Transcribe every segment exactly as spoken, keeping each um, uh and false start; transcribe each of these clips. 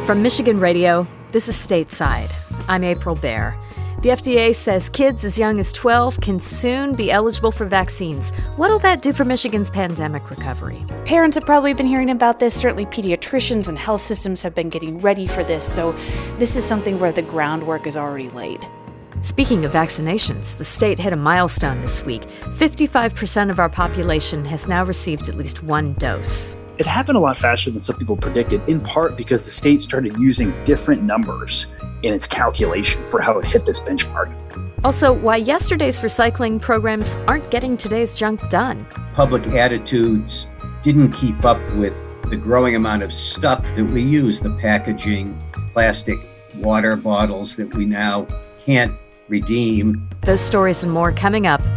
From Michigan Radio, this is Stateside. I'm April Baer. The F D A says kids as young as twelve can soon be eligible for vaccines. What'll that do for Michigan's pandemic recovery? Parents have probably been hearing about this. Certainly pediatricians and health systems have been getting ready for this. So this is something where the groundwork is already laid. Speaking of vaccinations, the state hit a milestone this week. fifty-five percent of our population has now received at least one dose. It happened a lot faster than some people predicted, in part because the state started using different numbers in its calculation for how it hit this benchmark. Also, why yesterday's recycling programs aren't getting today's junk done. Public attitudes didn't keep up with the growing amount of stuff that we use, the packaging, plastic water bottles that we now can't redeem. Those stories and more coming up.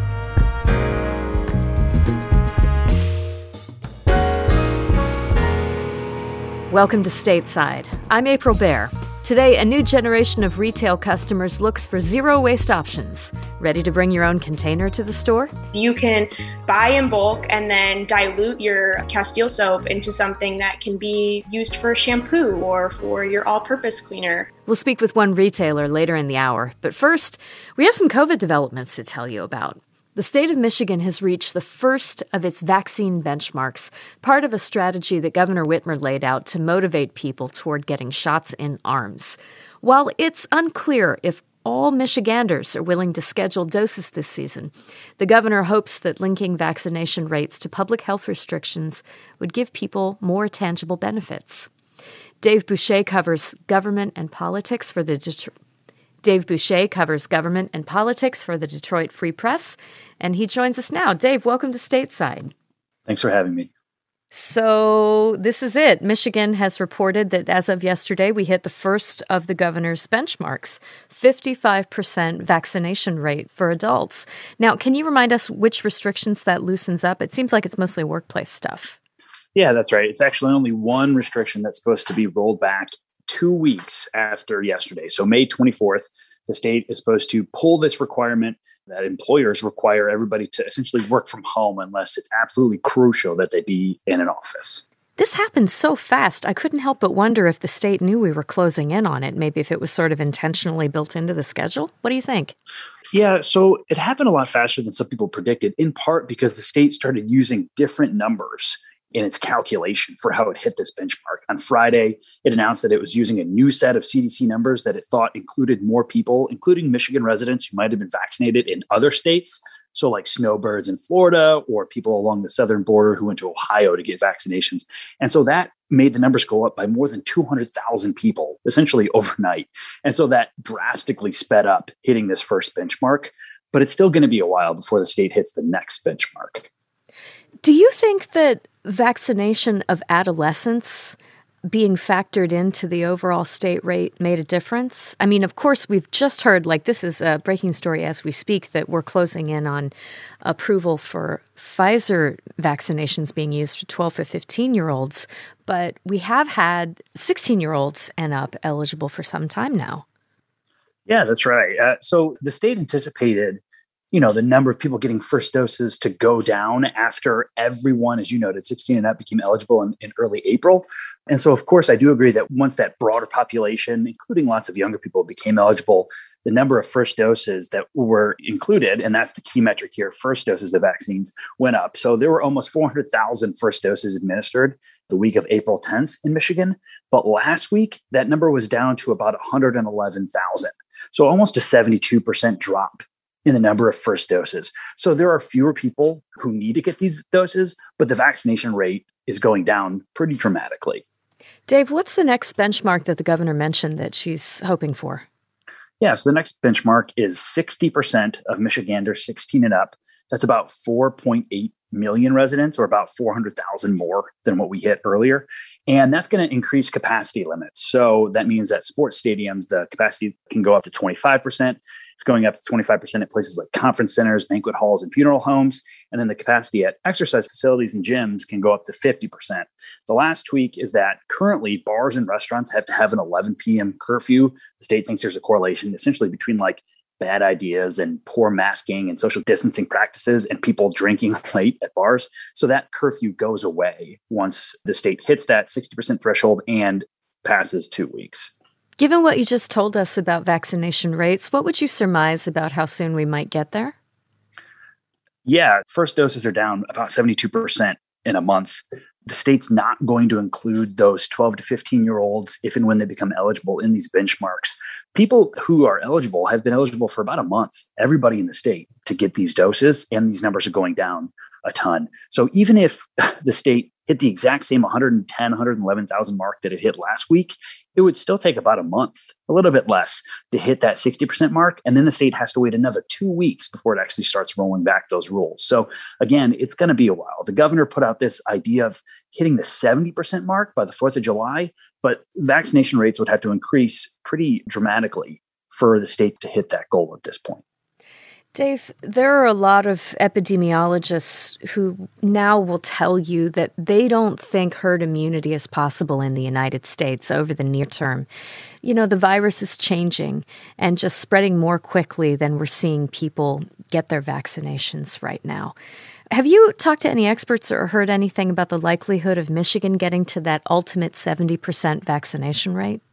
Welcome to Stateside. I'm April Baer. Today, a new generation of retail customers looks for zero-waste options. Ready to bring your own container to the store? You can buy in bulk and then dilute your Castile soap into something that can be used for shampoo or for your all-purpose cleaner. We'll speak with one retailer later in the hour. But first, we have some COVID developments to tell you about. The state of Michigan has reached the first of its vaccine benchmarks, part of a strategy that Governor Whitmer laid out to motivate people toward getting shots in arms. While it's unclear if all Michiganders are willing to schedule doses this season, the governor hopes that linking vaccination rates to public health restrictions would give people more tangible benefits. Dave Boucher covers government and politics for the Detroit Dave Boucher covers government and politics for the Detroit Free Press, and he joins us now. Dave, welcome to Stateside. Thanks for having me. So this is it. Michigan has reported that as of yesterday, we hit the first of the governor's benchmarks, fifty-five percent vaccination rate for adults. Now, can you remind us which restrictions that loosens up? It seems like it's mostly workplace stuff. Yeah, that's right. It's actually only one restriction that's supposed to be rolled back two weeks after yesterday. So May twenty-fourth, the state is supposed to pull this requirement that employers require everybody to essentially work from home unless it's absolutely crucial that they be in an office. This happened so fast, I couldn't help but wonder if the state knew we were closing in on it, maybe if it was sort of intentionally built into the schedule. What do you think? Yeah, so it happened a lot faster than some people predicted, in part because the state started using different numbers in its calculation for how it hit this benchmark. On Friday, it announced that it was using a new set of C D C numbers that it thought included more people, including Michigan residents who might have been vaccinated in other states. So like snowbirds in Florida or people along the southern border who went to Ohio to get vaccinations. And so that made the numbers go up by more than two hundred thousand people, essentially overnight. And so that drastically sped up hitting this first benchmark. But it's still going to be a while before the state hits the next benchmark. Do you think that vaccination of adolescents being factored into the overall state rate made a difference? I mean, of course, we've just heard, like this is a breaking story as we speak, that we're closing in on approval for Pfizer vaccinations being used for twelve to fifteen-year-olds, but we have had sixteen-year-olds and up eligible for some time now. Yeah, that's right. Uh, so the state anticipated you know, the number of people getting first doses to go down after everyone, as you noted, sixteen and up became eligible in, in early April. And so, of course, I do agree that once that broader population, including lots of younger people, became eligible, the number of first doses that were included, and that's the key metric here, first doses of vaccines, went up. So there were almost four hundred thousand first doses administered the week of April tenth in Michigan. But last week, that number was down to about one hundred eleven thousand. So almost a seventy-two percent drop in the number of first doses. So there are fewer people who need to get these doses, but the vaccination rate is going down pretty dramatically. Dave, what's the next benchmark that the governor mentioned that she's hoping for? Yeah, so the next benchmark is sixty percent of Michiganders sixteen and up. That's about four point eight million residents, or about four hundred thousand more than what we hit earlier. And that's going to increase capacity limits. So that means that sports stadiums, the capacity can go up to twenty-five percent. It's going up to twenty-five percent at places like conference centers, banquet halls, and funeral homes. And then the capacity at exercise facilities and gyms can go up to fifty percent. The last tweak is that currently bars and restaurants have to have an eleven p.m. curfew. The state thinks there's a correlation essentially between like bad ideas and poor masking and social distancing practices and people drinking late at bars. So that curfew goes away once the state hits that sixty percent threshold and passes two weeks. Given what you just told us about vaccination rates, what would you surmise about how soon we might get there? Yeah, first doses are down about seventy-two percent in a month. The state's not going to include those twelve to fifteen-year-olds if and when they become eligible in these benchmarks. People who are eligible have been eligible for about a month, everybody in the state, to get these doses, and these numbers are going down a ton. So even if the state hit the exact same one hundred ten, one hundred eleven thousand mark that it hit last week, it would still take about a month, a little bit less, to hit that sixty percent mark. And then the state has to wait another two weeks before it actually starts rolling back those rules. So again, it's going to be a while. The governor put out this idea of hitting the seventy percent mark by the fourth of July, but vaccination rates would have to increase pretty dramatically for the state to hit that goal at this point. Dave, there are a lot of epidemiologists who now will tell you that they don't think herd immunity is possible in the United States over the near term. You know, the virus is changing and just spreading more quickly than we're seeing people get their vaccinations right now. Have you talked to any experts or heard anything about the likelihood of Michigan getting to that ultimate seventy percent vaccination rate?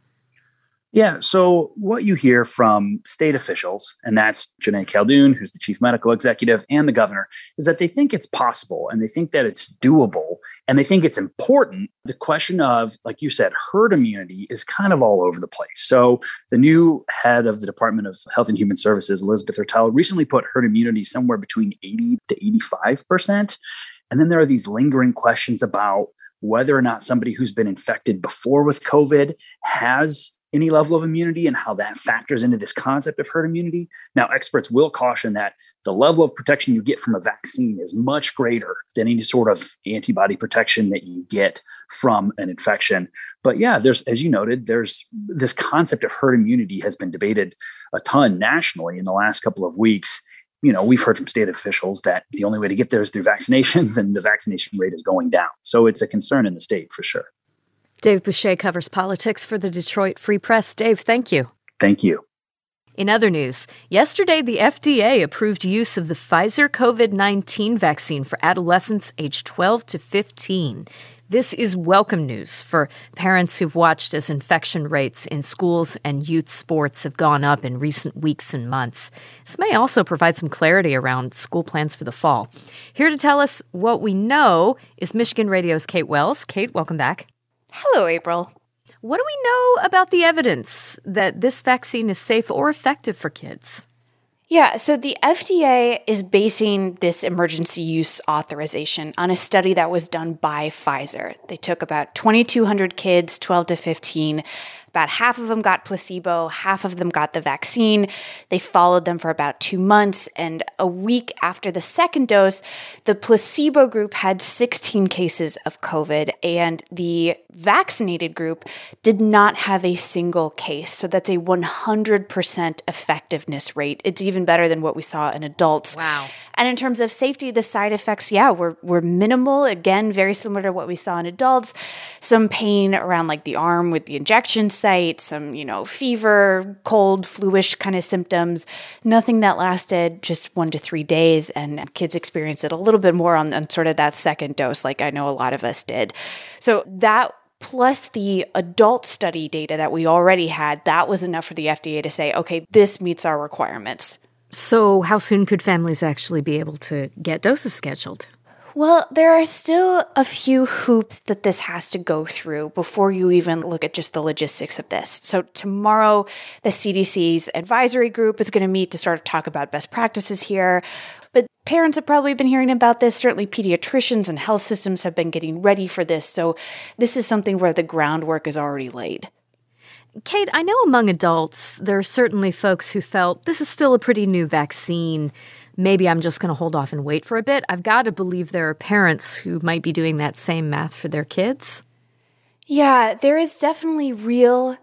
Yeah. So what you hear from state officials, and that's Janae Khaldun, who's the chief medical executive, and the governor, is that they think it's possible and they think that it's doable and they think it's important. The question of, like you said, herd immunity is kind of all over the place. So the new head of the Department of Health and Human Services, Elizabeth Ertel, recently put herd immunity somewhere between eighty to eighty-five percent. And then there are these lingering questions about whether or not somebody who's been infected before with COVID has any level of immunity and how that factors into this concept of herd immunity. Now, experts will caution that the level of protection you get from a vaccine is much greater than any sort of antibody protection that you get from an infection. But yeah, there's, as you noted, there's this concept of herd immunity has been debated a ton nationally in the last couple of weeks. You know, we've heard from state officials that the only way to get there is through vaccinations, and the vaccination rate is going down. So it's a concern in the state for sure. Dave Boucher covers politics for the Detroit Free Press. Dave, thank you. Thank you. In other news, yesterday the F D A approved use of the Pfizer COVID nineteen vaccine for adolescents aged twelve to fifteen. This is welcome news for parents who've watched as infection rates in schools and youth sports have gone up in recent weeks and months. This may also provide some clarity around school plans for the fall. Here to tell us what we know is Michigan Radio's Kate Wells. Kate, welcome back. Hello, April. What do we know about the evidence that this vaccine is safe or effective for kids? Yeah, so the F D A is basing this emergency use authorization on a study that was done by Pfizer. They took about twenty-two hundred kids, twelve to fifteen. About half of them got placebo, half of them got the vaccine. They followed them for about two months, and a week after the second dose, the placebo group had sixteen cases of COVID, and the vaccinated group did not have a single case. So that's a one hundred percent effectiveness rate. It's even better than what we saw in adults. Wow. And in terms of safety, the side effects, yeah, were, were minimal. Again, very similar to what we saw in adults. Some pain around like the arm with the injection site, some, you know, fever, cold, flu-ish kind of symptoms. Nothing that lasted just one to three days. And kids experienced it a little bit more on, on sort of that second dose, like I know a lot of us did. So that plus the adult study data that we already had, that was enough for the F D A to say, okay, this meets our requirements. So how soon could families actually be able to get doses scheduled? Well, there are still a few hoops that this has to go through before you even look at just the logistics of this. So tomorrow, the C D C's advisory group is going to meet to sort of talk about best practices here. But parents have probably been hearing about this. Certainly pediatricians and health systems have been getting ready for this. So this is something where the groundwork is already laid. Kate, I know among adults, there are certainly folks who felt this is still a pretty new vaccine. Maybe I'm just going to hold off and wait for a bit. I've got to believe there are parents who might be doing that same math for their kids. Yeah, there is definitely real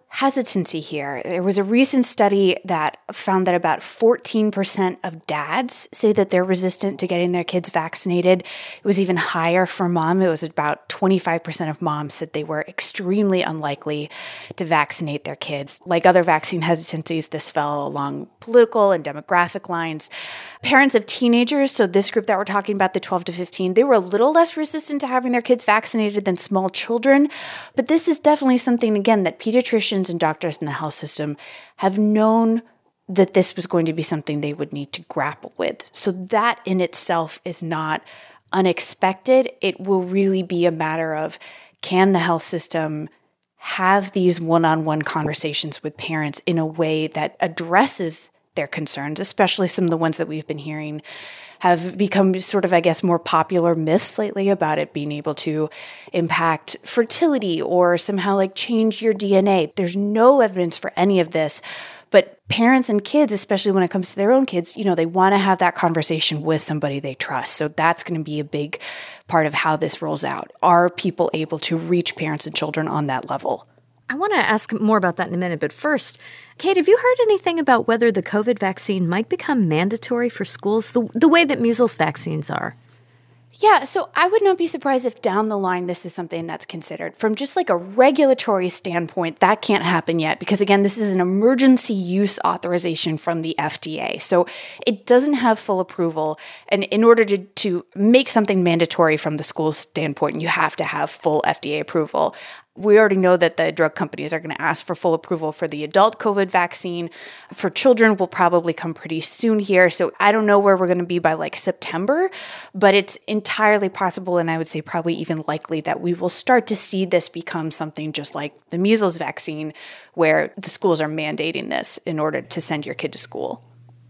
hesitancy here. There was a recent study that found that about fourteen percent of dads say that they're resistant to getting their kids vaccinated. It was even higher for mom. It was about twenty-five percent of moms said they were extremely unlikely to vaccinate their kids. Like other vaccine hesitancies, this fell along political and demographic lines. Parents of teenagers, so this group that we're talking about, the twelve to fifteen, they were a little less resistant to having their kids vaccinated than small children. But this is definitely something, again, that pediatricians and doctors in the health system have known that this was going to be something they would need to grapple with. So that in itself is not unexpected. It will really be a matter of, can the health system have these one-on-one conversations with parents in a way that addresses their concerns, especially some of the ones that we've been hearing have become sort of, I guess, more popular myths lately about it being able to impact fertility or somehow like change your D N A. There's no evidence for any of this, but parents and kids, especially when it comes to their own kids, you know, they want to have that conversation with somebody they trust. So that's going to be a big part of how this rolls out. Are people able to reach parents and children on that level? I want to ask more about that in a minute, but first, Kate, have you heard anything about whether the COVID vaccine might become mandatory for schools the, the way that measles vaccines are? Yeah, so I would not be surprised if down the line this is something that's considered. From just like a regulatory standpoint, that can't happen yet because, again, this is an emergency use authorization from the F D A. So it doesn't have full approval. And in order to, to make something mandatory from the school standpoint, you have to have full F D A approval. We already know that the drug companies are going to ask for full approval for the adult COVID vaccine. For children, will probably come pretty soon here. So I don't know where we're going to be by like September, but it's entirely possible, and I would say probably even likely, that we will start to see this become something just like the measles vaccine, where the schools are mandating this in order to send your kid to school.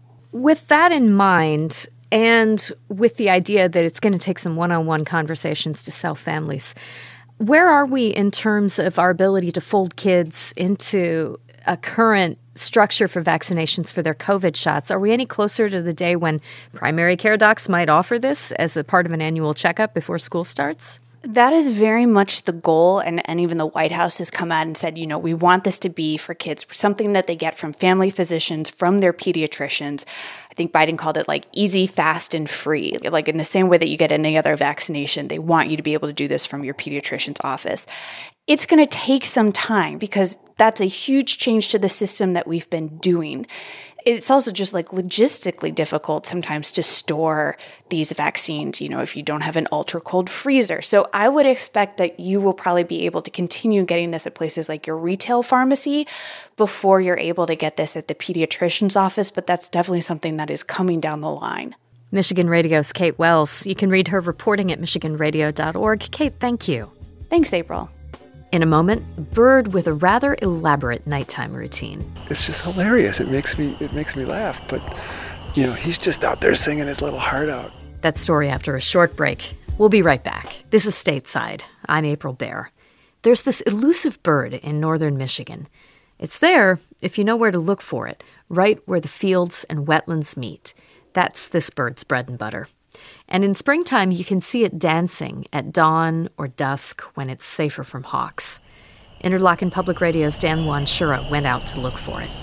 With that in mind, and with the idea that it's going to take some one-on-one conversations to sell families, where are we in terms of our ability to fold kids into a current structure for vaccinations for their COVID shots? Are we any closer to the day when primary care docs might offer this as a part of an annual checkup before school starts? That is very much the goal, and, and even the White House has come out and said, you know, we want this to be for kids, something that they get from family physicians, from their pediatricians. I think Biden called it like easy, fast, and free. Like in the same way that you get any other vaccination, they want you to be able to do this from your pediatrician's office. It's going to take some time because that's a huge change to the system that we've been doing. It's also just like logistically difficult sometimes to store these vaccines, you know, if you don't have an ultra cold freezer. So I would expect that you will probably be able to continue getting this at places like your retail pharmacy before you're able to get this at the pediatrician's office. But that's definitely something that is coming down the line. Michigan Radio's Kate Wells. You can read her reporting at michigan radio dot org. Kate, thank you. Thanks, April. In a moment, Bird with a rather elaborate nighttime routine. It's just hilarious. It makes me it makes me laugh. But, you know, he's just out there singing his little heart out. That story after a short break. We'll be right back. This is Stateside. I'm April Baer. There's this elusive bird in northern Michigan. It's there, if you know where to look for it, right where the fields and wetlands meet. That's this bird's bread and butter. And in springtime, you can see it dancing at dawn or dusk when it's safer from hawks. Interlochen Public Radio's Dan Wanshura went out to look for it.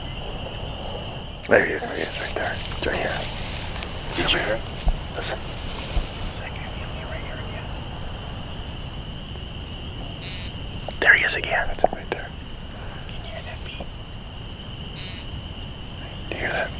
There he is. He is right there. It's right here. Did you hear it? Listen. There he is again. That's it right there. Can you hear that beat? Do you hear that?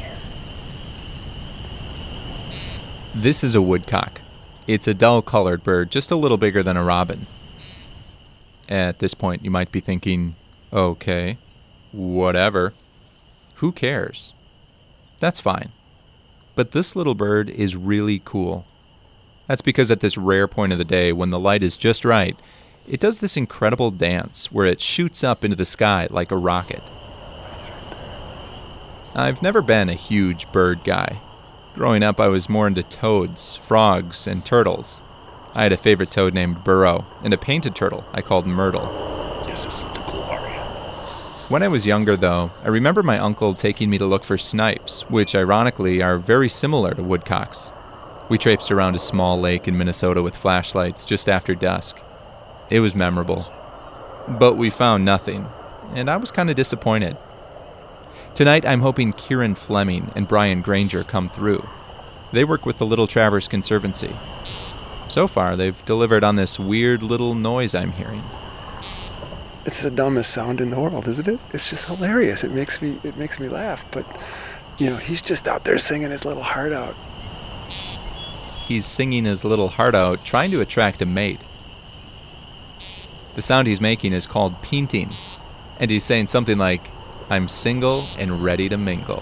This is a woodcock. It's a dull-colored bird, just a little bigger than a robin. At this point, you might be thinking, okay, whatever. Who cares? That's fine. But this little bird is really cool. That's because at this rare point of the day, when the light is just right, it does this incredible dance where it shoots up into the sky like a rocket. I've never been a huge bird guy. Growing up, I was more into toads, frogs, and turtles. I had a favorite toad named Burrow, and a painted turtle I called Myrtle. This is the cool part, yeah. When I was younger, though, I remember my uncle taking me to look for snipes, which ironically are very similar to woodcocks. We traipsed around a small lake in Minnesota with flashlights just after dusk. It was memorable. But we found nothing, and I was kind of disappointed. Tonight, I'm hoping Kieran Fleming and Brian Granger come through. They work with the Little Traverse Conservancy. So far, they've delivered on this weird little noise I'm hearing. It's the dumbest sound in the world, isn't it? It's just hilarious. It makes me it makes me laugh. But, you know, he's just out there singing his little heart out. He's singing his little heart out, trying to attract a mate. The sound he's making is called peenting, and he's saying something like, "I'm single and ready to mingle."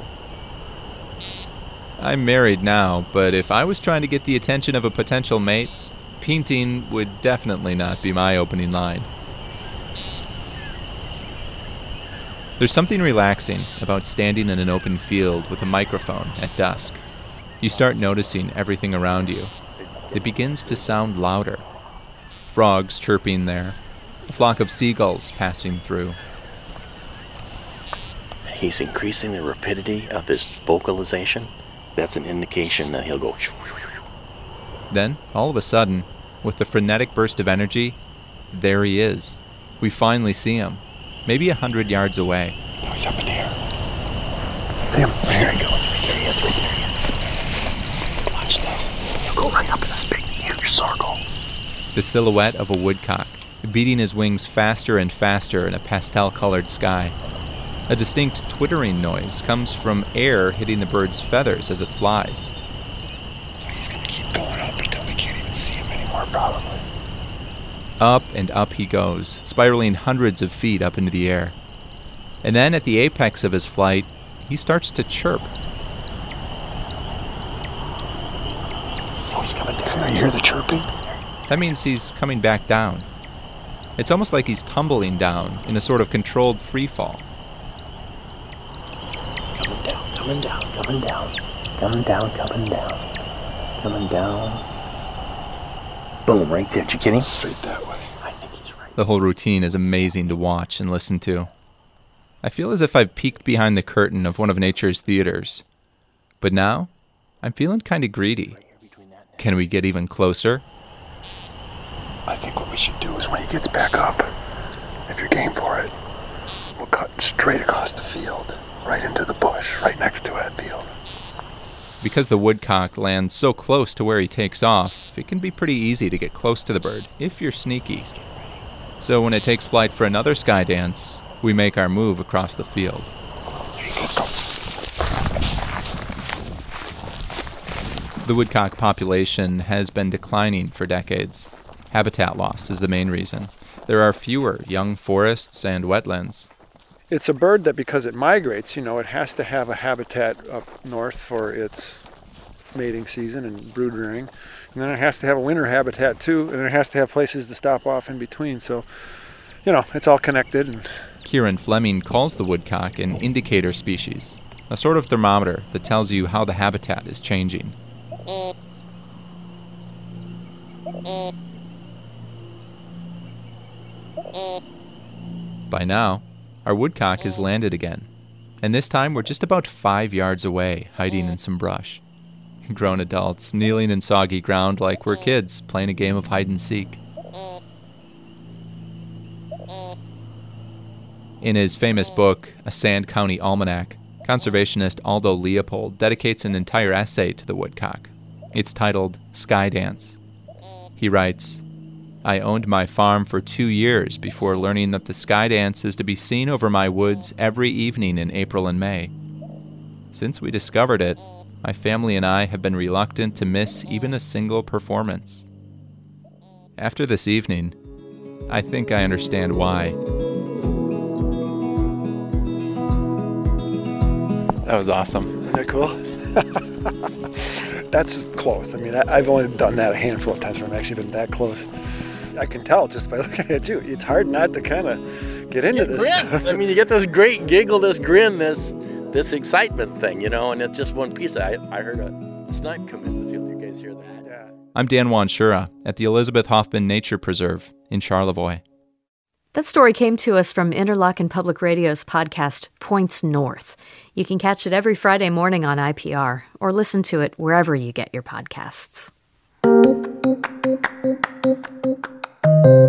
I'm married now, but if I was trying to get the attention of a potential mate, peenting would definitely not be my opening line. There's something relaxing about standing in an open field with a microphone at dusk. You start noticing everything around you. It begins to sound louder. Frogs chirping there, a flock of seagulls passing through. He's increasing the rapidity of his vocalization. That's an indication that he'll go. Then, all of a sudden, with the frenetic burst of energy, there he is. We finally see him, maybe a hundred yards away. Oh, he's up in here. See him? There he goes. There he is, right there he is. Watch this. He'll go right up in this big, huge circle. The silhouette of a woodcock, beating his wings faster and faster in a pastel-colored sky. A distinct twittering noise comes from air hitting the bird's feathers as it flies. So he's going to keep going up until we can't even see him anymore, probably. Up and up he goes, spiraling hundreds of feet up into the air. And then at the apex of his flight, he starts to chirp. Oh, he's coming down. You hear the chirping? That means he's coming back down. It's almost like he's tumbling down in a sort of controlled free fall. Coming down, coming down, coming down, coming down, coming down. Boom, right there. Did you get him? Straight that way. I think he's right. The whole routine is amazing to watch and listen to. I feel as if I've peeked behind the curtain of one of nature's theaters. But now, I'm feeling kind of greedy. Can we get even closer? I think what we should do is when he gets back up, if you're game for it, we'll cut straight across the field, right into the bush, right next to that field. Because the woodcock lands so close to where he takes off, it can be pretty easy to get close to the bird, if you're sneaky. So when it takes flight for another sky dance, we make our move across the field. Let's go. The woodcock population has been declining for decades. Habitat loss is the main reason. There are fewer young forests and wetlands. It's a bird that, because it migrates, you know, it has to have a habitat up north for its mating season and brood rearing. And then it has to have a winter habitat too, and then it has to have places to stop off in between. So, you know, it's all connected. And Kieran Fleming calls the woodcock an indicator species, a sort of thermometer that tells you how the habitat is changing. By now, our woodcock has landed again, and this time we're just about five yards away, hiding in some brush. Grown adults kneeling in soggy ground like we're kids playing a game of hide-and-seek. In his famous book, A Sand County Almanac, conservationist Aldo Leopold dedicates an entire essay to the woodcock. It's titled Sky Dance. He writes, I owned my farm for two years before learning that the sky dance is to be seen over my woods every evening in April and May. Since we discovered it, my family and I have been reluctant to miss even a single performance. After this evening, I think I understand why. That was awesome. isn't that cool? That's close. I mean, I, I've only done that a handful of times where I've actually been that close. I can tell just by looking at you. It's hard not to kind of get into this stuff. I mean, you get this great giggle, this grin, this this excitement thing, you know, and it's just one piece. I, I heard a snipe come in the field. You guys hear that? Yeah. I'm Dan Wanshura at the Elizabeth Hoffman Nature Preserve in Charlevoix. That story came to us from Interlochen Public Radio's podcast, Points North. You can catch it every Friday morning on I P R or listen to it wherever you get your podcasts.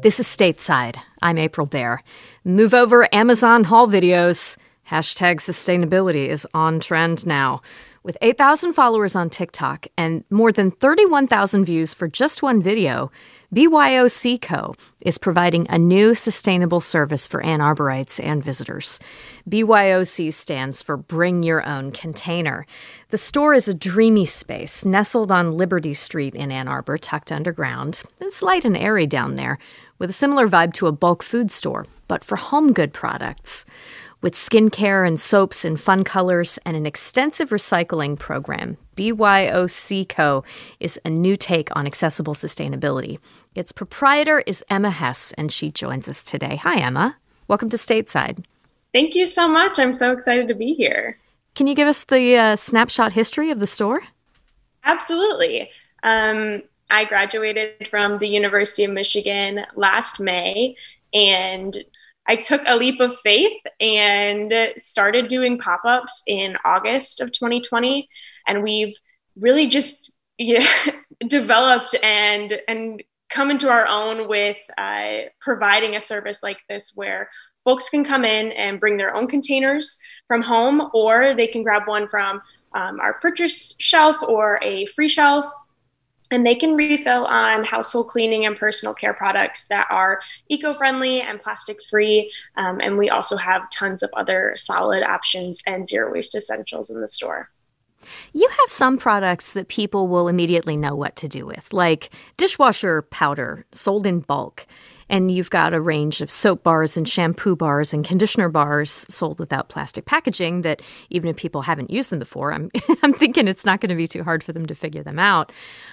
This is Stateside. I'm April Baer. Move over Amazon haul videos. Hashtag sustainability is on trend now. With eight thousand followers on TikTok and more than thirty-one thousand views for just one video, B Y O C Co. is providing a new sustainable service for Ann Arborites and visitors. B Y O C stands for Bring Your Own Container. The store is a dreamy space nestled on Liberty Street in Ann Arbor, tucked underground. It's light and airy down there, with a similar vibe to a bulk food store, but for home good products. With skincare and soaps in fun colors and an extensive recycling program, B Y O C Co. is a new take on accessible sustainability. Its proprietor is Emma Hess, and she joins us today. Hi, Emma. Welcome to Stateside. Thank you so much. I'm so excited to be here. Can you give us the uh, snapshot history of the store? Absolutely. Um, I graduated from the University of Michigan last May, and I took a leap of faith and started doing pop-ups in August of twenty twenty. And we've really just yeah, developed and and come into our own with uh, providing a service like this where folks can come in and bring their own containers from home, or they can grab one from um, our purchase shelf or a free shelf. And they can refill on household cleaning and personal care products that are eco-friendly and plastic-free. Um, and we also have tons of other solid options and zero-waste essentials in the store. You have some products that people will immediately know what to do with, like dishwasher powder sold in bulk. And you've got a range of soap bars and shampoo bars and conditioner bars sold without plastic packaging that even if people haven't used them before, I'm, I'm thinking it's not going to be too hard for them to figure them out.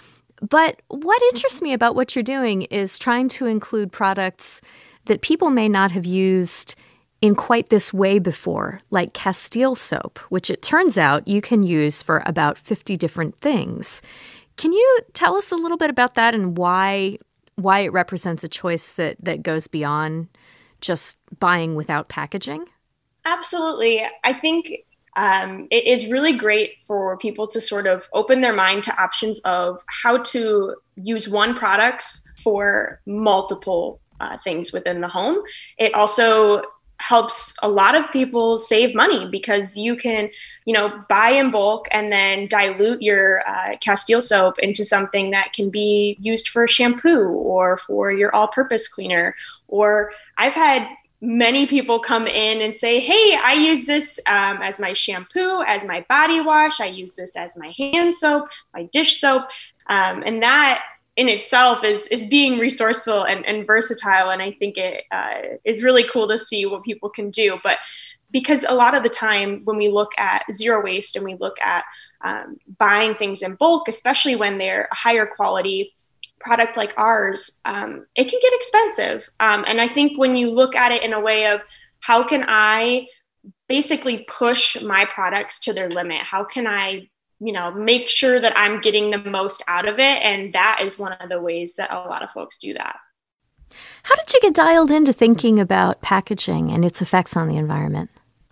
But what interests me about what you're doing is trying to include products that people may not have used in quite this way before, like Castile soap, which it turns out you can use for about fifty different things. Can you tell us a little bit about that and why why it represents a choice that, that goes beyond just buying without packaging? Absolutely. I think Um, it is really great for people to sort of open their mind to options of how to use one product for multiple uh, things within the home. It also helps a lot of people save money because you can, you know, buy in bulk and then dilute your uh, Castile soap into something that can be used for shampoo or for your all-purpose cleaner. Or I've had many people come in and say, hey, I use this um, as my shampoo, as my body wash. I use this as my hand soap, my dish soap. Um, and that in itself is is being resourceful and, and versatile. And I think it uh, is really cool to see what people can do. But because a lot of the time when we look at zero waste and we look at um, buying things in bulk, especially when they're a higher quality product like ours, um, it can get expensive. Um, and I think when you look at it in a way of how can I basically push my products to their limit? How can I, you know, make sure that I'm getting the most out of it? And that is one of the ways that a lot of folks do that. How did you get dialed into thinking about packaging and its effects on the environment?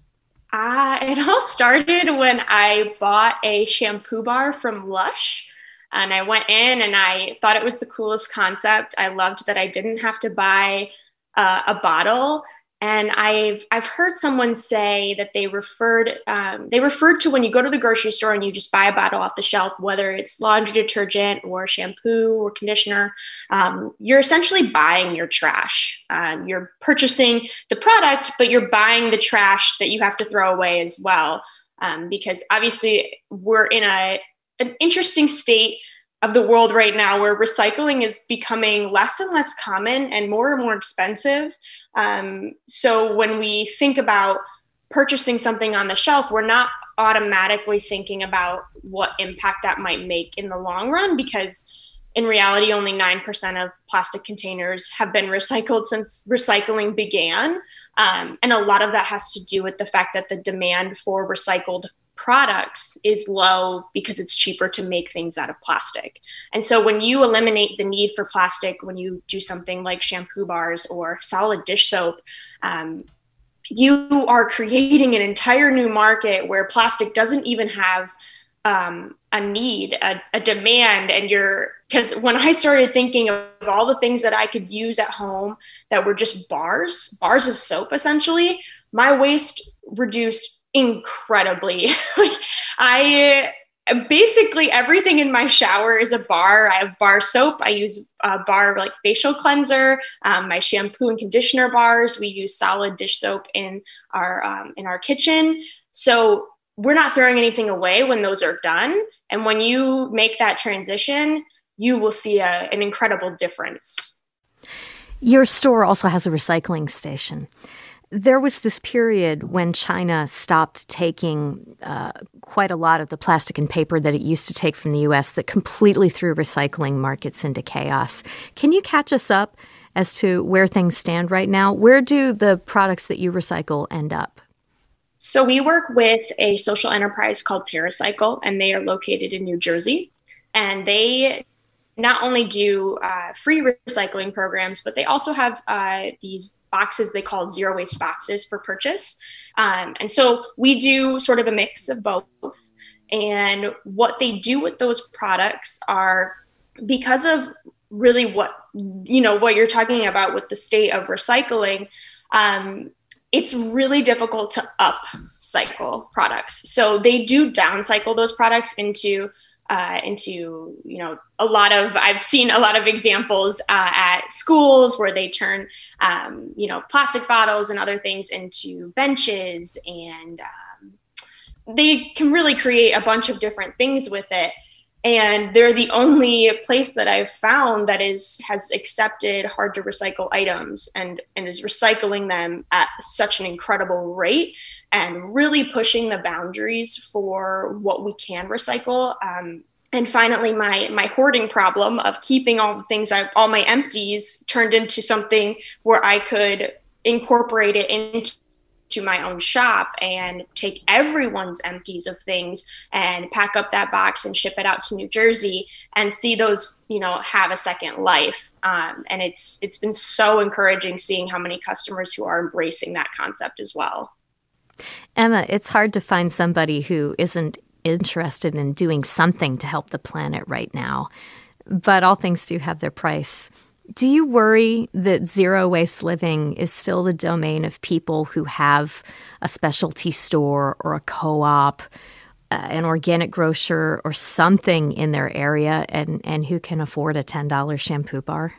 Uh, it all started when I bought a shampoo bar from Lush. And I went in and I thought it was the coolest concept. I loved that I didn't have to buy uh, a bottle. And I've I've heard someone say that they referred um, they referred to when you go to the grocery store and you just buy a bottle off the shelf, whether it's laundry detergent or shampoo or conditioner, um, you're essentially buying your trash. Um, you're purchasing the product, but you're buying the trash that you have to throw away as well. Um, because obviously we're in a an interesting state of the world right now where recycling is becoming less and less common and more and more expensive. Um, so when we think about purchasing something on the shelf, we're not automatically thinking about what impact that might make in the long run, because in reality, only nine percent of plastic containers have been recycled since recycling began. Um, and a lot of that has to do with the fact that the demand for recycled products is low because it's cheaper to make things out of plastic. And so when you eliminate the need for plastic, when you do something like shampoo bars or solid dish soap, um, you are creating an entire new market where plastic doesn't even have um, a need, a, a demand, and you're, because when I started thinking of all the things that I could use at home that were just bars, bars of soap, essentially, my waste reduced incredibly. I basically everything in my shower is a bar. I have bar soap. I use a bar like facial cleanser. Um, my shampoo and conditioner bars. We use solid dish soap in our um, in our kitchen. So we're not throwing anything away when those are done. And when you make that transition, you will see a, an incredible difference. Your store also has a recycling station. There was this period when China stopped taking uh, quite a lot of the plastic and paper that it used to take from the U S that completely threw recycling markets into chaos. Can you catch us up as to where things stand right now? Where do the products that you recycle end up? So we work with a social enterprise called TerraCycle, and they are located in New Jersey. And they not only do uh, free recycling programs, but they also have uh, these boxes they call zero waste boxes for purchase. Um, and so we do sort of a mix of both. And what they do with those products are, because of really what, you know, what you're talking about with the state of recycling, um, it's really difficult to upcycle products. So they do downcycle those products into Uh, into, you know, a lot of, I've seen a lot of examples uh, at schools where they turn, um, you know, plastic bottles and other things into benches, and um, they can really create a bunch of different things with it. And they're the only place that I've found that is, has accepted hard to recycle items and, and is recycling them at such an incredible rate, and really pushing the boundaries for what we can recycle. Um, and finally, my my hoarding problem of keeping all the things, I, all my empties, turned into something where I could incorporate it into my own shop and take everyone's empties of things and pack up that box and ship it out to New Jersey and see those, you know, have a second life. Um, and it's it's been so encouraging seeing how many customers who are embracing that concept as well. Emma, it's hard to find somebody who isn't interested in doing something to help the planet right now. But all things do have their price. Do you worry that zero waste living is still the domain of people who have a specialty store or a co-op, uh, an organic grocer or something in their area, and, and who can afford a ten dollars shampoo bar?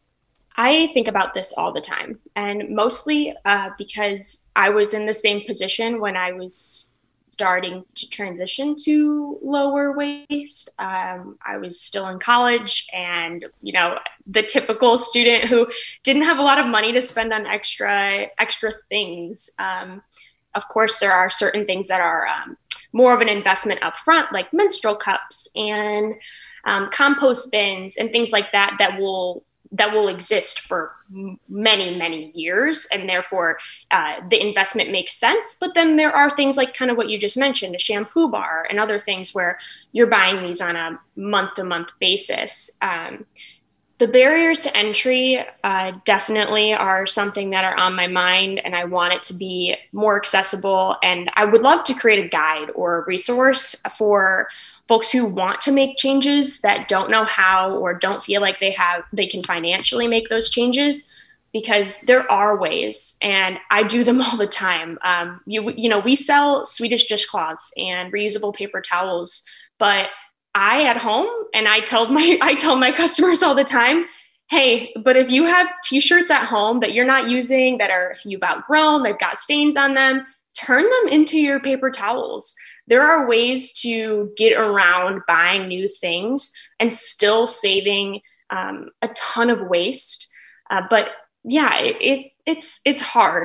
I think about this all the time, and mostly uh, because I was in the same position when I was starting to transition to lower waste. Um, I was still in college, and, you know, the typical student who didn't have a lot of money to spend on extra, extra things. Um, of course, there are certain things that are um, more of an investment up front, like menstrual cups and um, compost bins and things like that, that will that will exist for many, many years. And therefore, uh, the investment makes sense. But then there are things like kind of what you just mentioned, a shampoo bar and other things where you're buying these on a month-to-month basis. Um, the barriers to entry uh, definitely are something that are on my mind, and I want it to be more accessible. And I would love to create a guide or a resource for folks who want to make changes that don't know how or don't feel like they have, they can financially make those changes, because there are ways, and I do them all the time. Um, you, you know, we sell Swedish dishcloths and reusable paper towels, but I at home, and I told my, I tell my customers all the time, hey, but if you have t-shirts at home that you're not using, that are, you've outgrown, they've got stains on them, turn them into your paper towels. There are ways to get around buying new things and still saving um, a ton of waste. Uh, but yeah, it, it it's it's hard.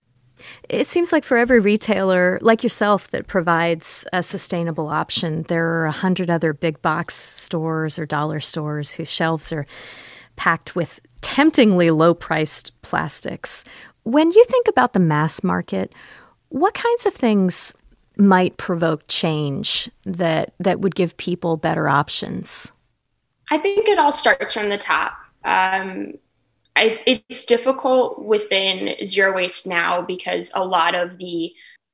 It seems like for every retailer like yourself that provides a sustainable option, there are a hundred other big box stores or dollar stores whose shelves are packed with temptingly low-priced plastics. When you think about the mass market, what kinds of things might provoke change that that would give people better options? I think it all starts from the top. Um, I, it's difficult within zero waste now because a lot of the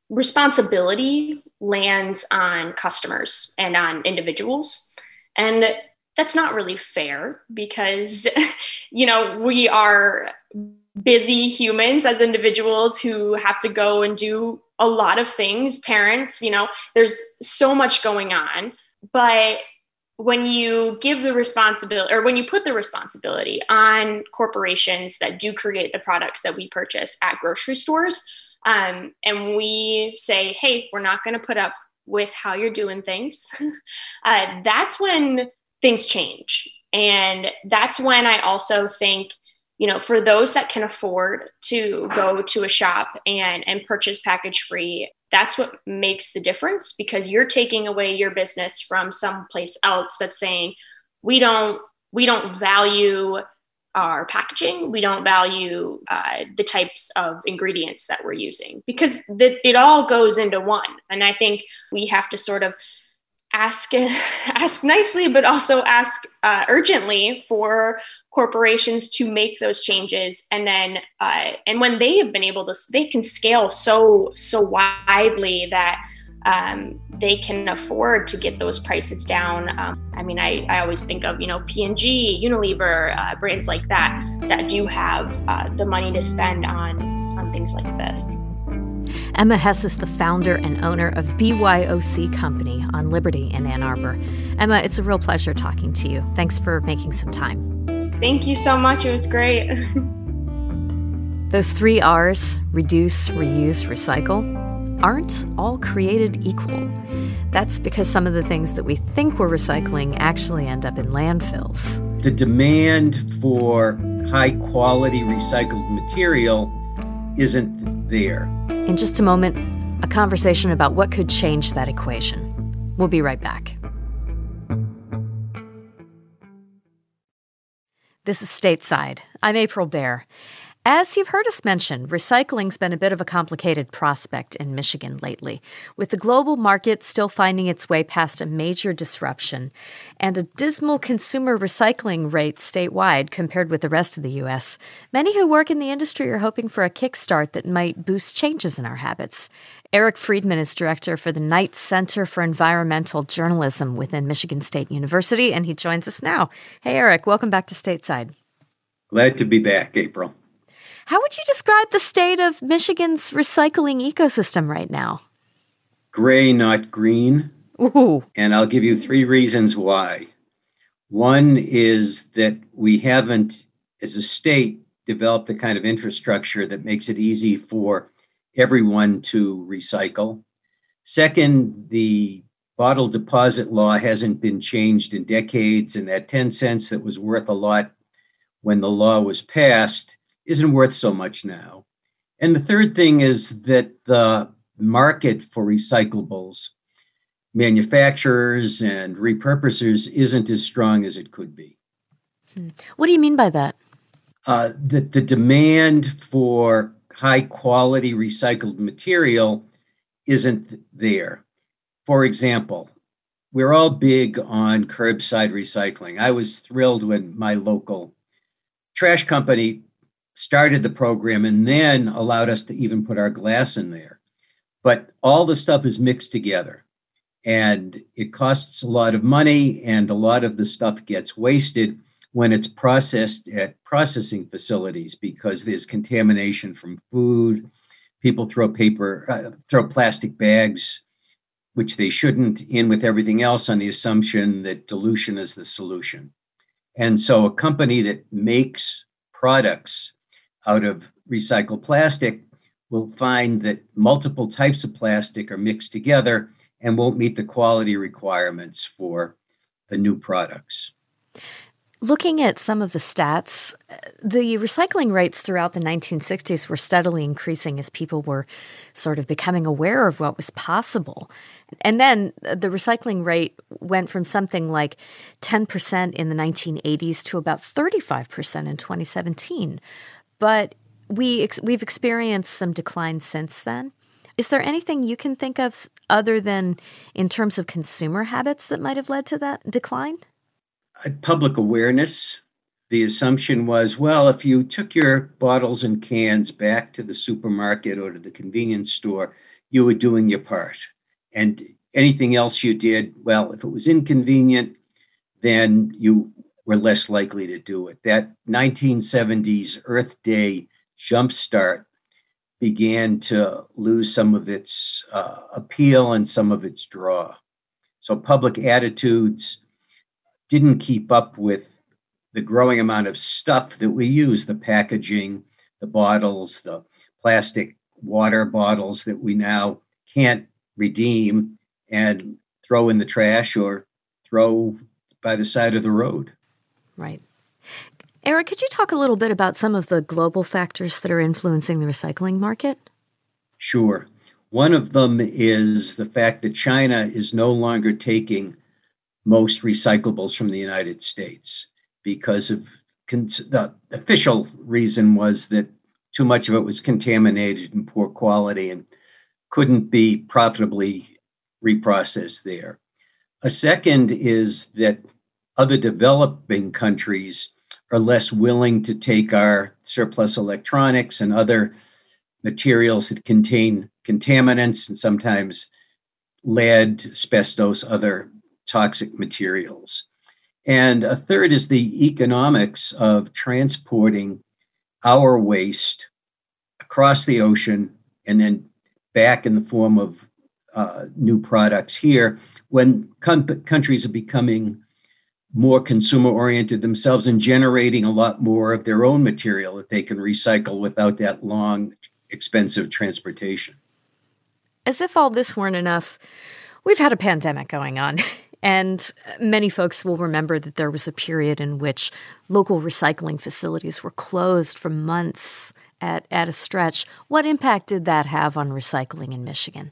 responsibility lands on customers and on individuals. And that's not really fair because, you know, we are busy humans as individuals who have to go and do a lot of things. Parents, you know, there's so much going on. But when you give the responsibility, or when you put the responsibility on corporations that do create the products that we purchase at grocery stores, um, and we say, hey, we're not going to put up with how you're doing things, uh, that's when things change. And that's when I also think, you know, for those that can afford to go to a shop and, and purchase package free, that's what makes the difference, because you're taking away your business from someplace else that's saying, we don't, we don't value our packaging. We don't value uh, the types of ingredients that we're using, because the, it all goes into one. And I think we have to sort of ask, ask nicely, but also ask uh, urgently for corporations to make those changes. And then, uh, and when they have been able to, they can scale so, so widely that um, they can afford to get those prices down. Um, I mean, I, I always think of, you know, P and G, Unilever, uh, brands like that, that do have uh, the money to spend on, on things like this. Emma Hess is the founder and owner of B Y O C Company on Liberty in Ann Arbor. Emma, it's a real pleasure talking to you. Thanks for making some time. Thank you so much. It was great. Those three R's, reduce, reuse, recycle, aren't all created equal. That's because some of the things that we think we're recycling actually end up in landfills. The demand for high-quality recycled material isn't there. In just a moment, a conversation about what could change that equation. We'll be right back. This is Stateside. I'm April Baer. As you've heard us mention, recycling's been a bit of a complicated prospect in Michigan lately, with the global market still finding its way past a major disruption and a dismal consumer recycling rate statewide compared with the rest of the U S. Many who work in the industry are hoping for a kickstart that might boost changes in our habits. Eric Friedman is director for the Knight Center for Environmental Journalism within Michigan State University, and he joins us now. Hey, Eric, welcome back to Stateside. Glad to be back, April. How would you describe the state of Michigan's recycling ecosystem right now? Gray, not green. Ooh. And I'll give you three reasons why. One is that we haven't, as a state, developed the kind of infrastructure that makes it easy for everyone to recycle. Second, the bottle deposit law hasn't been changed in decades, and that ten cents that was worth a lot when the law was passed isn't worth so much now. And the third thing is that the market for recyclables, manufacturers and repurposers, isn't as strong as it could be. What do you mean by that? Uh, the, the demand for high quality recycled material isn't there. For example, we're all big on curbside recycling. I was thrilled when my local trash company started the program and then allowed us to even put our glass in there. But all the stuff is mixed together and it costs a lot of money, and a lot of the stuff gets wasted when it's processed at processing facilities because there's contamination from food. People throw paper, uh, throw plastic bags, which they shouldn't, in with everything else on the assumption that dilution is the solution. And so a company that makes products out of recycled plastic will find that multiple types of plastic are mixed together and won't meet the quality requirements for the new products. Looking at some of the stats, the recycling rates throughout the nineteen sixties were steadily increasing as people were sort of becoming aware of what was possible. And then the recycling rate went from something like ten percent in the nineteen eighties to about thirty-five percent in twenty seventeen. But we ex- we've experienced some decline since then. Is there anything you can think of other than in terms of consumer habits that might have led to that decline? Public awareness. The assumption was, well, if you took your bottles and cans back to the supermarket or to the convenience store, you were doing your part. And anything else you did, well, if it was inconvenient, then you were less likely to do it. That nineteen seventies Earth Day jumpstart began to lose some of its uh, appeal and some of its draw. So public attitudes didn't keep up with the growing amount of stuff that we use, the packaging, the bottles, the plastic water bottles that we now can't redeem and throw in the trash or throw by the side of the road. Right. Eric, could you talk a little bit about some of the global factors that are influencing the recycling market? Sure. One of them is the fact that China is no longer taking most recyclables from the United States because of con- the official reason was that too much of it was contaminated and poor quality and couldn't be profitably reprocessed there. A second is that other developing countries are less willing to take our surplus electronics and other materials that contain contaminants and sometimes lead, asbestos, other toxic materials. And a third is the economics of transporting our waste across the ocean and then back in the form of uh, new products here when com- countries are becoming more consumer oriented themselves and generating a lot more of their own material that they can recycle without that long, expensive transportation. As if all this weren't enough, we've had a pandemic going on. And many folks will remember that there was a period in which local recycling facilities were closed for months at, at a stretch. What impact did that have on recycling in Michigan?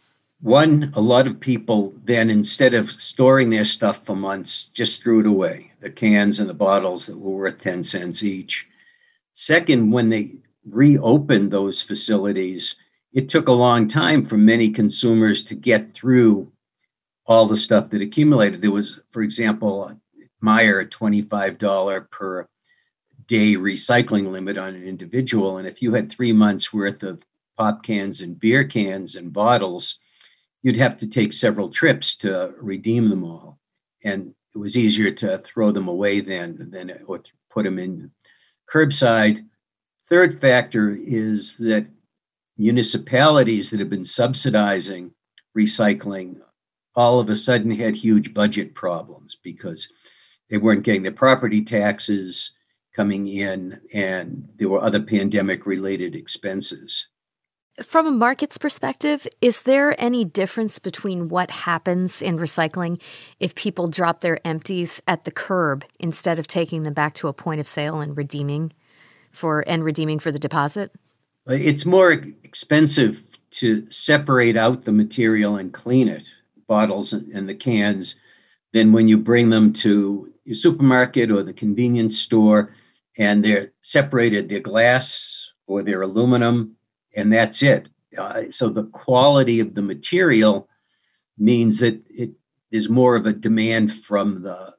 One, a lot of people then, instead of storing their stuff for months, just threw it away, the cans and the bottles that were worth ten cents each. Second, when they reopened those facilities, it took a long time for many consumers to get through all the stuff that accumulated. There was, for example, Meyer, a twenty-five dollars per day recycling limit on an individual. And if you had three months worth of pop cans and beer cans and bottles, you'd have to take several trips to redeem them all. And it was easier to throw them away then than or put them in curbside. Third factor is that municipalities that have been subsidizing recycling all of a sudden had huge budget problems because they weren't getting the property taxes coming in and there were other pandemic related expenses. From a market's perspective, is there any difference between what happens in recycling if people drop their empties at the curb instead of taking them back to a point of sale and redeeming for and redeeming for the deposit? It's more expensive to separate out the material and clean it, bottles and the cans, than when you bring them to your supermarket or the convenience store and they're separated, they're glass or they're aluminum, and that's it. Uh, so the quality of the material means that it is more of a demand from the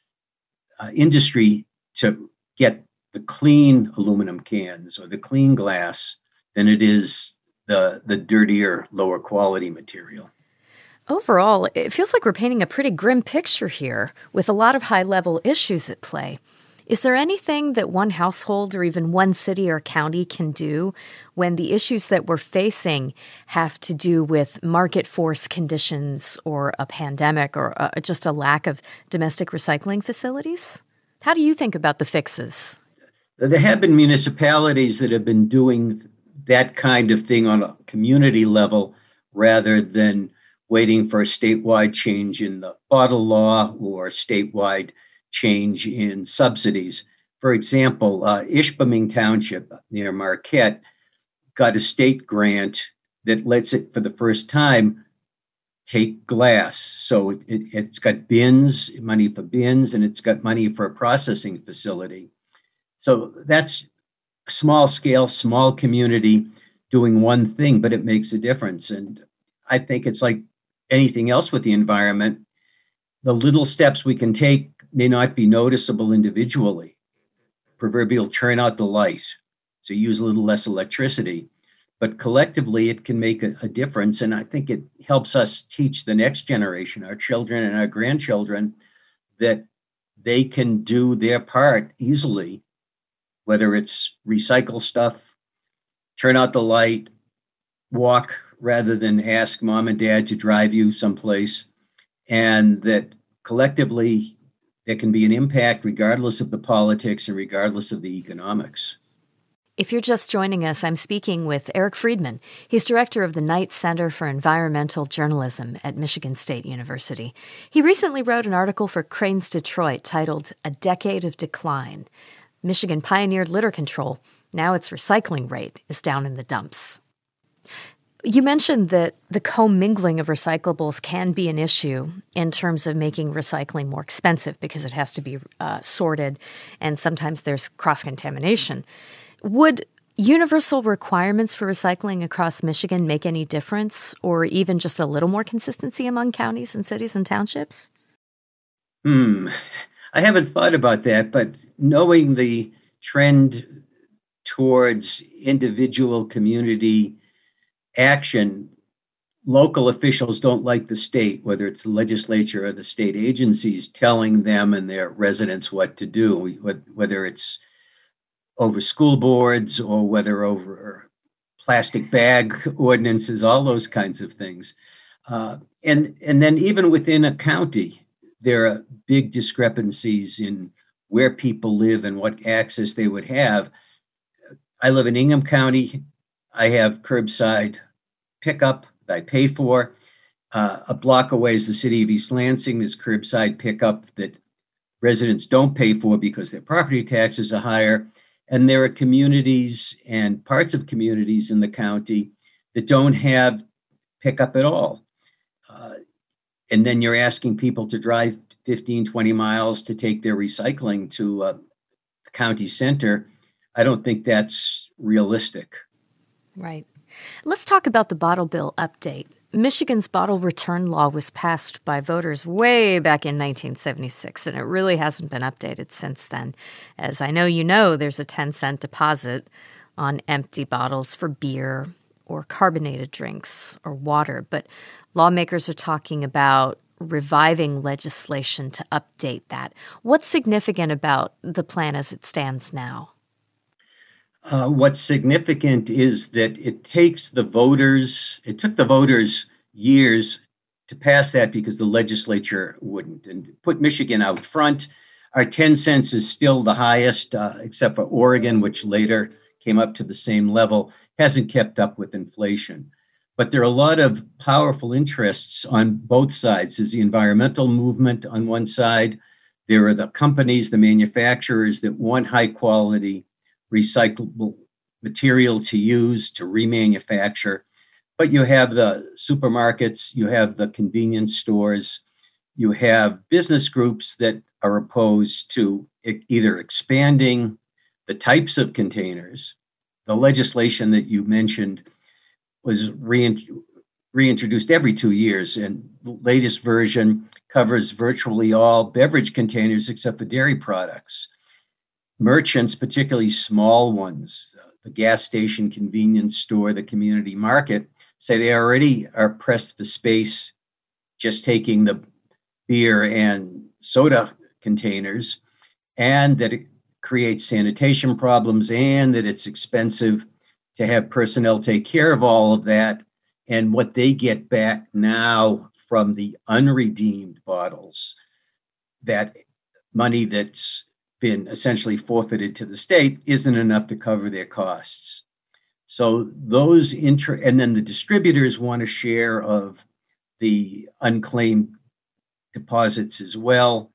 uh, industry to get the clean aluminum cans or the clean glass than it is the, the dirtier, lower quality material. Overall, it feels like we're painting a pretty grim picture here with a lot of high-level issues at play. Is there anything that one household or even one city or county can do when the issues that we're facing have to do with market force conditions or a pandemic or a, just a lack of domestic recycling facilities? How do you think about the fixes? There have been municipalities that have been doing that kind of thing on a community level rather than waiting for a statewide change in the bottle law or statewide change in subsidies. For example, uh, Ishpeming Township near Marquette got a state grant that lets it, for the first time, take glass. So it, it, it's got bins, money for bins, and it's got money for a processing facility. So that's a small scale, small community doing one thing, but it makes a difference. And I think it's like anything else with the environment. The little steps we can take may not be noticeable individually. Proverbial turn out the light, so use a little less electricity. but collectively it can make a, a difference. And I think it helps us teach the next generation, our children and our grandchildren, that they can do their part easily, whether it's recycle stuff, turn out the light, walk rather than ask mom and dad to drive you someplace, and that collectively there can be an impact regardless of the politics and regardless of the economics. If you're just joining us, I'm speaking with Eric Friedman. He's director of the Knight Center for Environmental Journalism at Michigan State University. He recently wrote an article for Crain's Detroit titled A Decade of Decline. Michigan pioneered litter control. Now its recycling rate is down in the dumps. You mentioned that the commingling of recyclables can be an issue in terms of making recycling more expensive because it has to be uh, sorted, and sometimes there's cross-contamination. Would universal requirements for recycling across Michigan make any difference, or even just a little more consistency among counties and cities and townships? Hmm. I haven't thought about that, but knowing the trend towards individual community action, local officials don't like the state, whether it's the legislature or the state agencies, telling them and their residents what to do, whether it's over school boards or whether over plastic bag ordinances, all those kinds of things. Uh, and, and then even within a county, there are big discrepancies in where people live and what access they would have. I live in Ingham County. I have curbside pickup that I pay for. Uh, a block away is the city of East Lansing. There's curbside pickup that residents don't pay for because their property taxes are higher. And there are communities and parts of communities in the county that don't have pickup at all. Uh, and then you're asking people to drive fifteen, twenty miles to take their recycling to uh, the county center. I don't think that's realistic. Right. Let's talk about the bottle bill update. Michigan's bottle return law was passed by voters way back in nineteen seventy-six, and it really hasn't been updated since then. As I know you know, there's a ten cent deposit on empty bottles for beer or carbonated drinks or water, but lawmakers are talking about reviving legislation to update that. What's significant about the plan as it stands now? Uh, what's significant is that it takes the voters, it took the voters years to pass that because the legislature wouldn't, and put Michigan out front. Our ten cents is still the highest, uh, except for Oregon, which later came up to the same level, hasn't kept up with inflation. But there are a lot of powerful interests on both sides. There's the environmental movement on one side. There are the companies, the manufacturers that want high quality recyclable material to use to remanufacture. But you have the supermarkets, you have the convenience stores, you have business groups that are opposed to either expanding the types of containers. The legislation that you mentioned was reint- reintroduced every two years, and the latest version covers virtually all beverage containers except for dairy products. Merchants, particularly small ones, the gas station, convenience store, the community market, say they already are pressed for space just taking the beer and soda containers, and that it creates sanitation problems, and that it's expensive to have personnel take care of all of that. And what they get back now from the unredeemed bottles, that money that's been essentially forfeited to the state, isn't enough to cover their costs. So those inter and then the distributors want a share of the unclaimed deposits as well.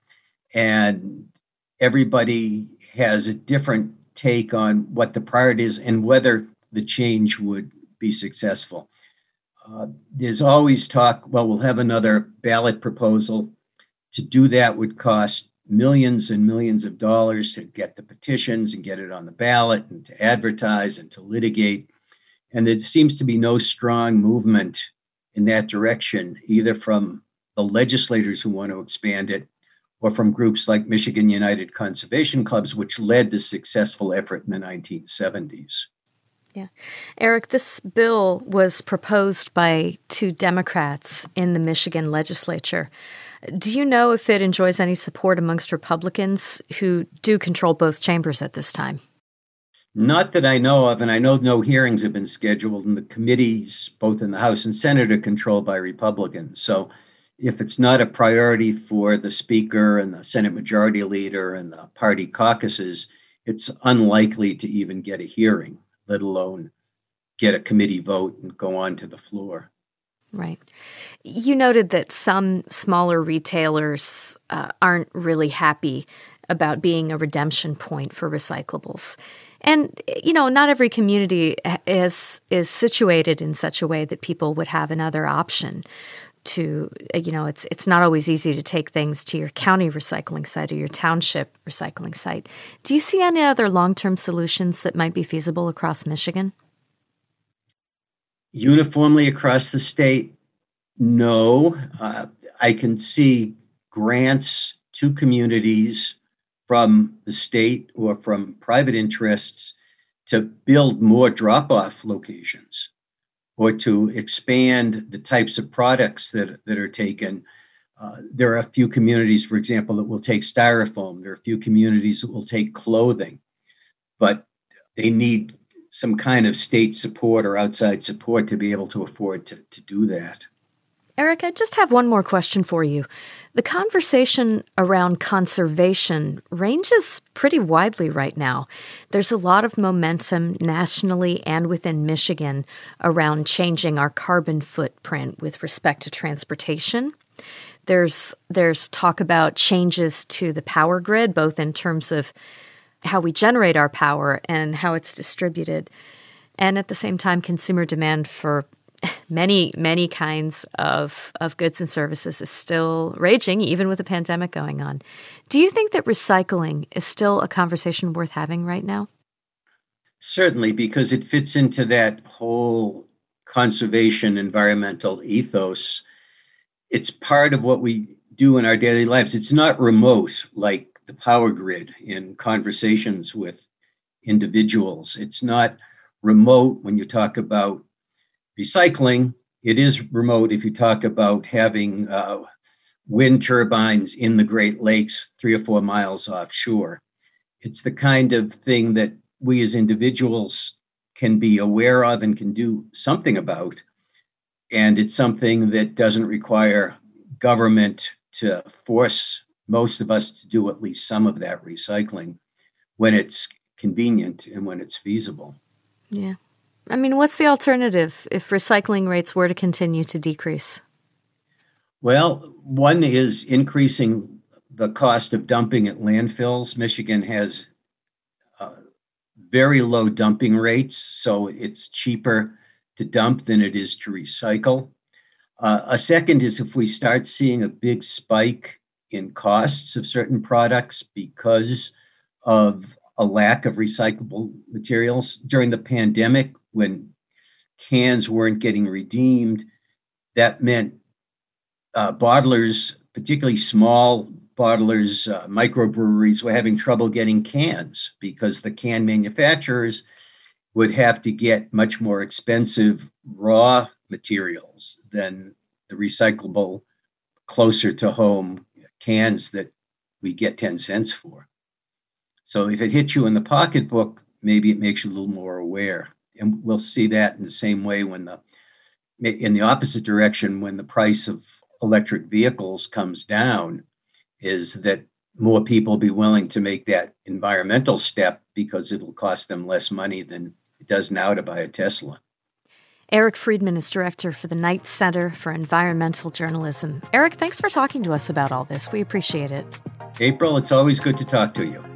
And everybody has a different take on what the priority is and whether the change would be successful. Uh, there's always talk, well, we'll have another ballot proposal. To do that would cost millions and millions of dollars to get the petitions and get it on the ballot and to advertise and to litigate. And there seems to be no strong movement in that direction, either from the legislators who want to expand it or from groups like Michigan United Conservation Clubs, which led the successful effort in the nineteen seventies. Yeah. Eric, this bill was proposed by two Democrats in the Michigan legislature. Do you know if it enjoys any support amongst Republicans who do control both chambers at this time? Not that I know of, and I know no hearings have been scheduled, and the committees, both in the House and Senate, are controlled by Republicans. So if it's not a priority for the Speaker and the Senate Majority Leader and the party caucuses, it's unlikely to even get a hearing, let alone get a committee vote and go on to the floor. Right. You noted that some smaller retailers uh, aren't really happy about being a redemption point for recyclables. And, you know, not every community is is situated in such a way that people would have another option to, you know, it's it's not always easy to take things to your county recycling site or your township recycling site. Do you see any other long-term solutions that might be feasible across Michigan? Uniformly across the state, no. Uh, I can see grants to communities from the state or from private interests to build more drop-off locations or to expand the types of products that, that are taken. Uh, there are a few communities, for example, that will take styrofoam. There are a few communities that will take clothing, but they need some kind of state support or outside support to be able to afford to, to do that. Eric, I just have one more question for you. The conversation around conservation ranges pretty widely right now. There's a lot of momentum nationally and within Michigan around changing our carbon footprint with respect to transportation. There's there's talk about changes to the power grid, both in terms of how we generate our power and how it's distributed. And at the same time, consumer demand for many, many kinds of, of goods and services is still raging, even with the pandemic going on. Do you think that recycling is still a conversation worth having right now? Certainly, because it fits into that whole conservation environmental ethos. It's part of what we do in our daily lives. It's not remote like the power grid in conversations with individuals. It's not remote when you talk about recycling. It is remote if you talk about having uh, wind turbines in the Great Lakes three or four miles offshore. It's the kind of thing that we as individuals can be aware of and can do something about. And it's something that doesn't require government to force most of us to do at least some of that recycling when it's convenient and when it's feasible. Yeah. I mean, what's the alternative if recycling rates were to continue to decrease? Well, one is increasing the cost of dumping at landfills. Michigan has uh, very low dumping rates, so it's cheaper to dump than it is to recycle. Uh, a second is if we start seeing a big spike in costs of certain products because of a lack of recyclable materials. During the pandemic, when cans weren't getting redeemed, that meant uh, bottlers, particularly small bottlers, uh, microbreweries, were having trouble getting cans because the can manufacturers would have to get much more expensive raw materials than the recyclable, closer to home cans that we get ten cents for. So if it hits you in the pocketbook, maybe it makes you a little more aware. And we'll see that in the same way when the, in the opposite direction, when the price of electric vehicles comes down, is that more people will be willing to make that environmental step because it'll cost them less money than it does now to buy a Tesla. Eric Friedman is director for the Knight Center for Environmental Journalism. Eric, thanks for talking to us about all this. We appreciate it. April, it's always good to talk to you.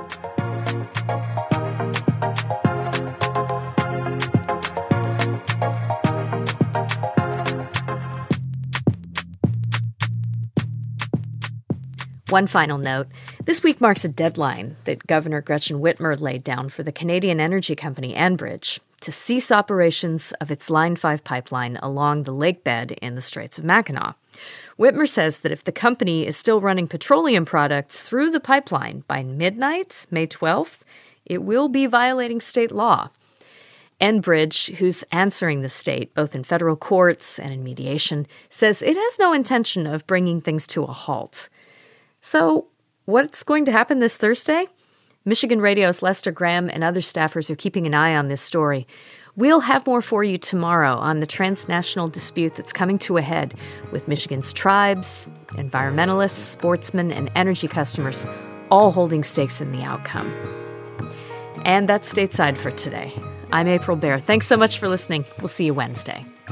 One final note. This week marks a deadline that Governor Gretchen Whitmer laid down for the Canadian energy company Enbridge to cease operations of its Line five pipeline along the lake bed in the Straits of Mackinac. Whitmer says that if the company is still running petroleum products through the pipeline by midnight, May twelfth, it will be violating state law. Enbridge, who's answering the state both in federal courts and in mediation, says it has no intention of bringing things to a halt. So, what's going to happen this Thursday? Michigan Radio's Lester Graham and other staffers are keeping an eye on this story. We'll have more for you tomorrow on the transnational dispute that's coming to a head with Michigan's tribes, environmentalists, sportsmen, and energy customers all holding stakes in the outcome. And that's Stateside for today. I'm April Baer. Thanks so much for listening. We'll see you Wednesday.